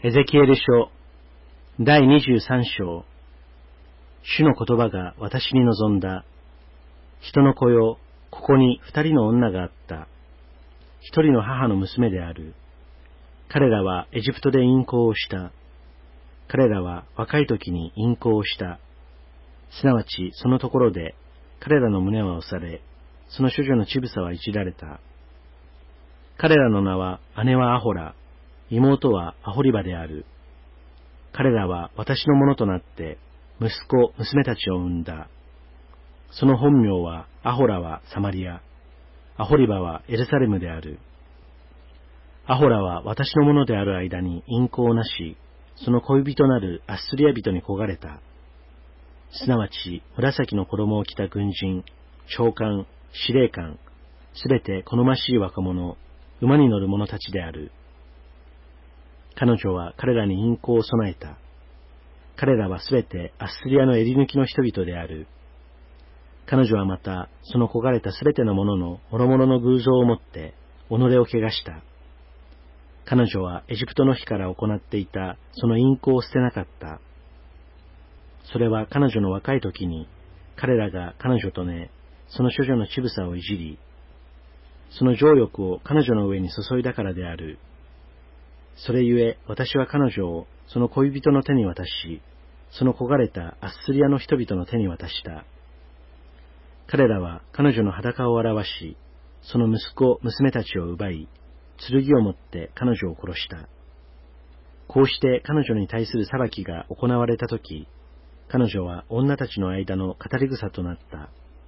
エゼキエル書第23章。主の言葉が私に望んだ。人の子よ、ここに2人の女があった。1人の母の娘である。彼らはエジプトで淫行をした。彼らは若い時に淫行をした。すなわちそのところで彼らの胸は押され、その処女の乳房はいじられた。彼らの名は姉はアホラ、妹はアホリバである。彼らは私のものとなって息子、娘たちを産んだ。その本名はアホラはサマリア、アホリバはエルサレムである。アホラは私のものである間に淫行なし、その恋人なるアッスリア人に焦がれた。すなわち紫の衣を着た軍人、長官、司令官、すべて好ましい若者、馬に乗る者たちである。彼女は彼らに淫行を備えた。彼らはすべてアッスリアの襟抜きの人々である。彼女はまたその焦がれたすべてのものの諸々の偶像をもって己を汚した。彼女はエジプトの日から行っていたその淫行を捨てなかった。それは彼女の若い時に彼らが彼女とね、その処女の乳房をいじり、その情欲を彼女の上に注いだからである。それゆえ私は彼女をその恋人の手に渡し、その焦がれたアッスリアの人々の手に渡した。彼らは彼女の裸を表し、その息子、娘たちを奪い、剣を持って彼女を殺した。こうして彼女に対する裁きが行われたとき、彼女は女たちの間の語り草となった。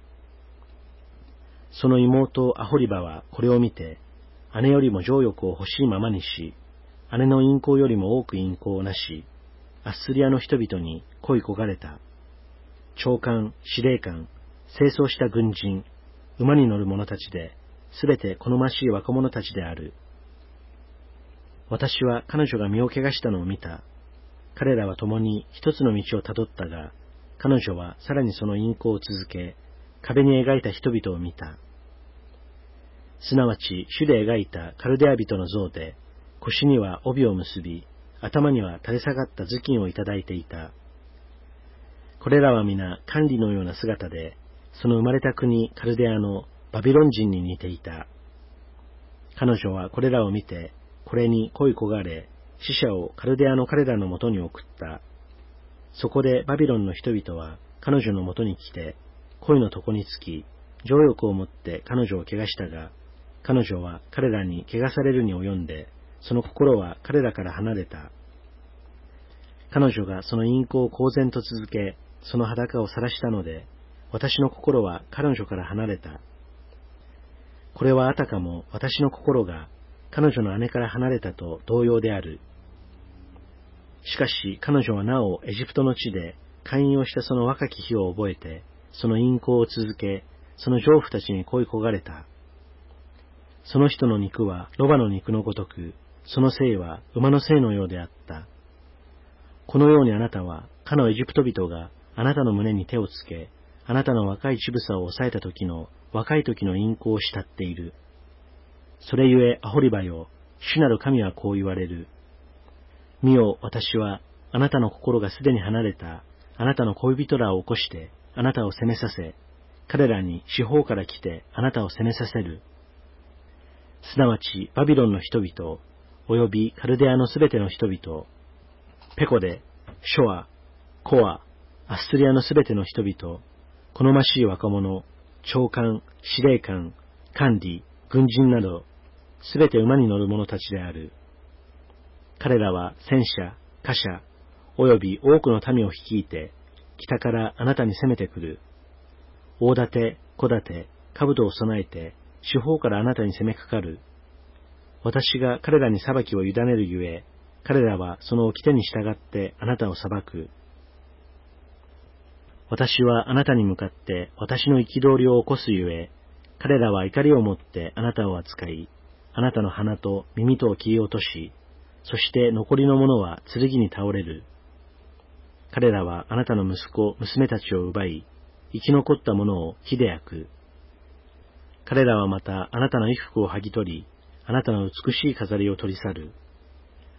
その妹アホリバはこれを見て、姉よりも情欲を欲しいままにし、姉の淫行よりも多く淫行をなし、アッスリアの人々に恋焦がれた。長官、司令官、清掃した軍人、馬に乗る者たちで、すべて好ましい若者たちである。私は彼女が身を汚したのを見た。彼らは共に一つの道をたどったが、彼女はさらにその淫行を続け、壁に描いた人々を見た。すなわち主で描いたカルデア人の像で、腰には帯を結び、頭には垂れ下がった頭巾をいただいていた。これらは皆管理のような姿で、その生まれた国カルデアのバビロン人に似ていた。彼女はこれらを見て、これに恋焦がれ、使者をカルデアの彼らのもとに送った。そこでバビロンの人々は彼女のもとに来て、恋の床につき、情欲を持って彼女を汚したが、彼女は彼らに汚されるに及んで、その心は彼らから離れた。彼女がその淫行を公然と続け、その裸を晒したので、私の心は彼女から離れた。これはあたかも私の心が彼女の姉から離れたと同様である。しかし彼女はなおエジプトの地で姦淫をしたその若き日を覚えて、その淫行を続け、その丈夫たちに恋焦がれた。その人の肉はロバの肉のごとく、その性は馬の性のようであった。このようにあなたは、かのエジプト人があなたの胸に手をつけ、あなたの若い乳房を押さえた時の若い時の淫行を慕っている。それゆえアホリバよ、主なる神はこう言われる。見よ、私はあなたの心がすでに離れたあなたの恋人らを起こしてあなたを責めさせ、彼らに四方から来てあなたを責めさせる。すなわちバビロンの人々、およびカルデアのすべての人々、ペコデ、ショア、コア、アッスリアのすべての人々、好ましい若者、長官、司令官、管理、軍人など、すべて馬に乗る者たちである。彼らは戦車、貨車、および多くの民を率いて、北からあなたに攻めてくる。大盾、小盾、兜を備えて、四方からあなたに攻めかかる。私が彼らに裁きを委ねるゆえ、彼らはその掟に従ってあなたを裁く。私はあなたに向かって私の憤りを起こすゆえ、彼らは怒りを持ってあなたを扱い、あなたの鼻と耳とを切り落とし、そして残りの者は剣に倒れる。彼らはあなたの息子、娘たちを奪い、生き残った者を火で焼く。彼らはまたあなたの衣服を剥ぎ取り、あなたの美しい飾りを取り去る。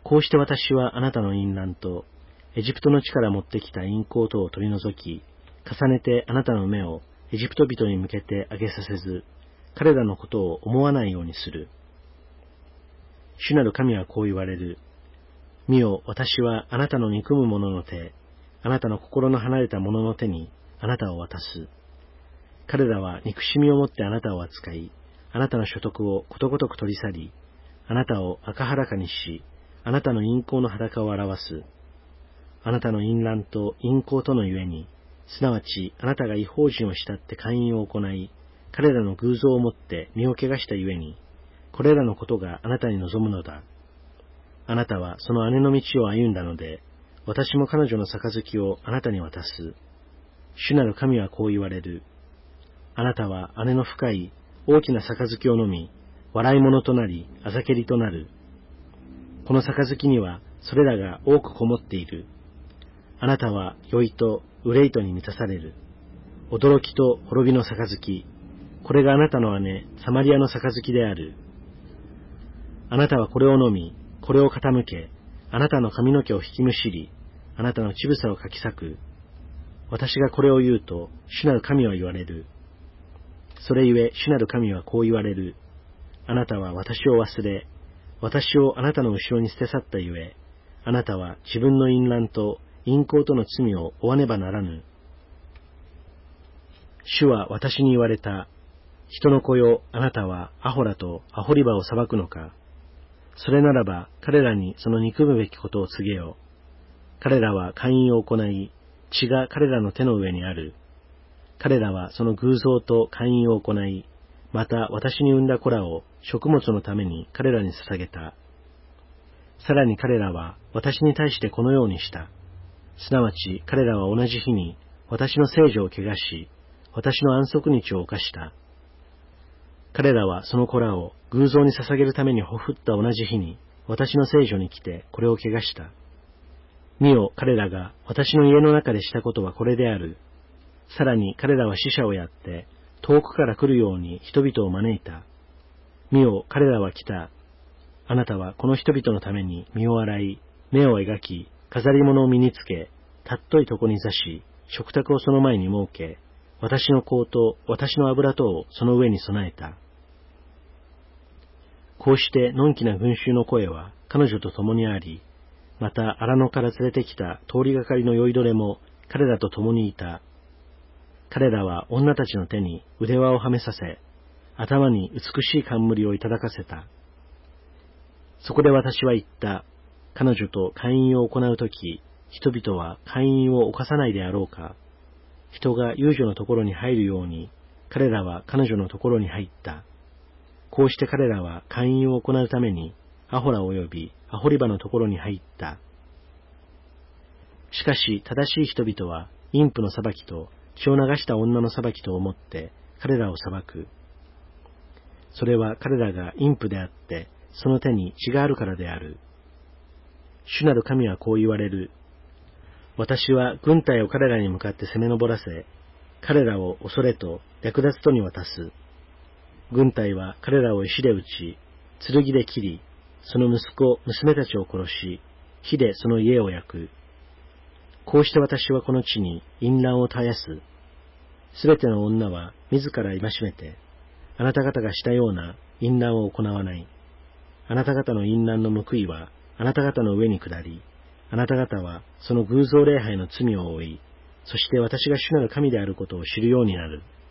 こうして私はあなたの淫乱と、エジプトの地から持ってきた淫行とを取り除き、重ねてあなたの目をエジプト人に向けて上げさせず、彼らのことを思わないようにする。主なる神はこう言われる。見よ、私はあなたの憎む者の手、あなたの心の離れた者の手にあなたを渡す。彼らは憎しみをもってあなたを扱い、あなたの所得をことごとく取り去り、あなたを赤裸にし、あなたの淫行の裸を表す。あなたの淫乱と淫行とのゆえに、すなわちあなたが異邦人を慕って姦淫を行い、彼らの偶像をもって身を汚したゆえに、これらのことがあなたに望むのだ。あなたはその姉の道を歩んだので、私も彼女の杯をあなたに渡す。主なる神はこう言われる。あなたは姉の深い大きな杯を飲み、笑い者となり、あざけりとなる。この杯にはそれらが多くこもっている。あなたは酔いと憂いとに満たされる。驚きと滅びの杯。これがあなたの姉、サマリアの杯である。あなたはこれを飲み、これを傾け、あなたの髪の毛を引きむしり、あなたの乳房をかき裂く。私がこれを言うと、主なる神は言われる。それゆえ、主なる神はこう言われる。あなたは私を忘れ、私をあなたの後ろに捨て去ったゆえ、あなたは自分の淫乱と淫行との罪を負わねばならぬ。主は私に言われた。人の子よ、あなたはアホラとアホリバを裁くのか。それならば彼らにその憎むべきことを告げよ。彼らは姦淫を行い、血が彼らの手の上にある。彼らはその偶像と姦淫を行い、また私に産んだ子らを食物のために彼らに捧げた。さらに彼らは私に対してこのようにした。すなわち彼らは同じ日に私の聖女を汚し、私の安息日を犯した。彼らはその子らを偶像に捧げるためにほふった同じ日に私の聖女に来てこれを汚した。見よ、彼らが私の家の中でしたことはこれである。さらに彼らは死者をやって遠くから来るように人々を招いた。見よ、彼らは来た。あなたはこの人々のために身を洗い、目を描き、飾り物を身につけ、たっとい床に座し、食卓をその前に設け、私の香と私の油とをその上に備えた。こうしてのんきな群衆の声は彼女と共にあり、また荒野から連れてきた通りがかりの酔いどれも彼らと共にいた。彼らは女たちの手に腕輪をはめさせ、頭に美しい冠をいただかせた。そこで私は言った。彼女と姦淫を行うとき、人々は姦淫を犯さないであろうか。人が遊女のところに入るように、彼らは彼女のところに入った。こうして彼らは姦淫を行うために、アホラ及びアホリバのところに入った。しかし正しい人々は、淫婦の裁きと血を流した女の裁きと思って彼らを裁く。それは彼らが淫婦であって、その手に血があるからである。主なる神はこう言われる。私は軍隊を彼らに向かって攻め上らせ、彼らを恐れと略奪とに渡す。軍隊は彼らを石で撃ち、剣で切り、その息子、娘たちを殺し、火でその家を焼く。こうして私はこの地に淫乱を絶やす。すべての女は自ら戒めて、あなた方がしたような淫乱を行わない。あなた方の淫乱の報いはあなた方の上に下り、あなた方はその偶像礼拝の罪を負い、そして私が主なる神であることを知るようになる。